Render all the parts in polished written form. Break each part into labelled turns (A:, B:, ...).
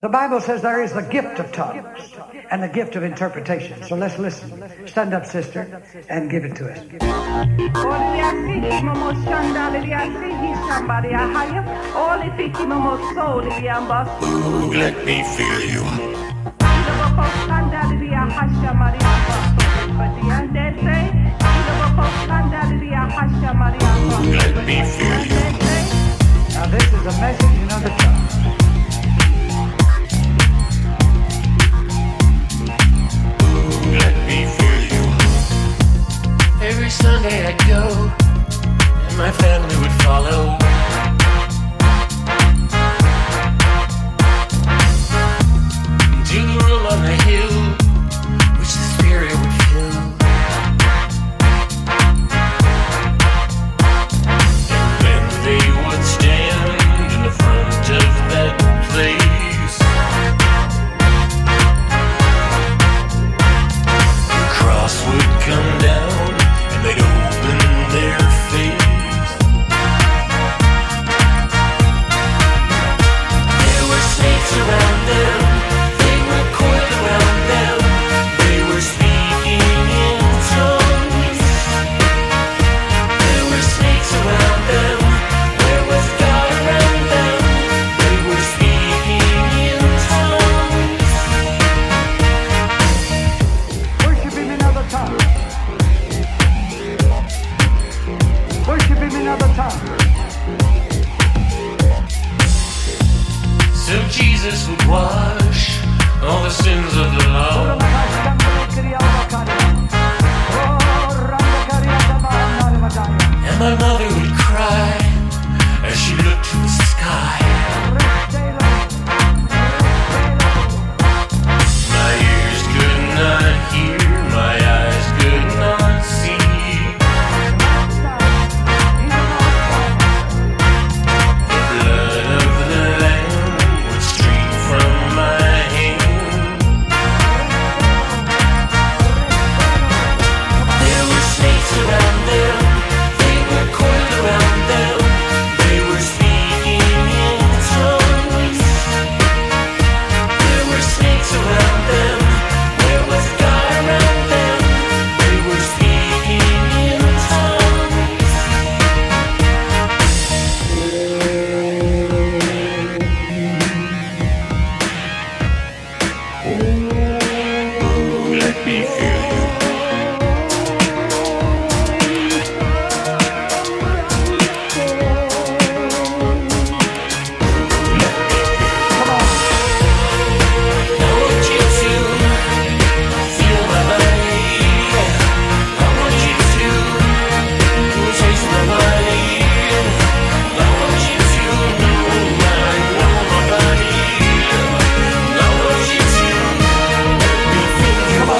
A: The Bible says there is the gift of tongues and the gift of interpretation. So let's listen. Stand up, sister, and give it to us.
B: Ooh, let me feel you. Let me feel you.
A: Now this is a message in other tongues.
B: Let me feel you. Every Sunday I'd go, and my family would follow. To the room on the hill, which the Spirit would fill. And then they would stand in the front of that place. Would come down and they'd open their face. There were snakes around them, they were coiled around them, they were speaking in tongues. There were snakes around them, there was God around them, they were speaking in tongues.
A: Worship him in other tongues. Worship him in other tongues.
B: So Jesus would wash all the sins of the law. And my mother would cry as she looked to the sky. My ears could not hear, my eyes could not see. The blood of the Lamb would stream from my hand. There were snakes around them, they were coiled around them, they were speaking in tongues. There were snakes around them, there was God around them, they were speaking in tongues. Let me feel you. I want you to feel my body. I want you to taste my body. I want you to know my body. I want you to let me feel you. I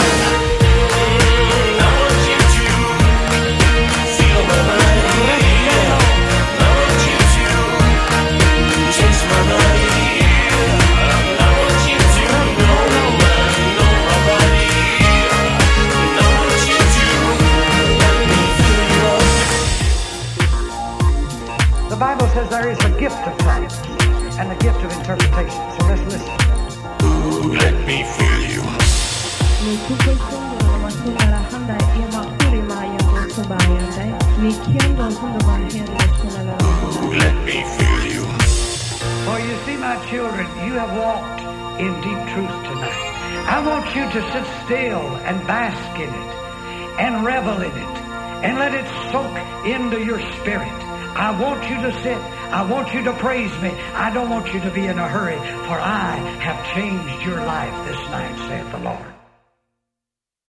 B: want you to feel my body. I want you to taste my body. I want you to know my body. I want you to let me feel you.
A: The Bible says there is a gift of tongues and the gift of interpretation. So let's listen.
B: Ooh, let me feel you. Ooh, let me feel you.
A: For you see, my children, you have walked in deep truth tonight. I want you to sit still and bask in it and revel in it and let it soak into your spirit. I want you to sit. I want you to praise me. I don't want you to be in a hurry, for I have changed your life this night, saith the Lord.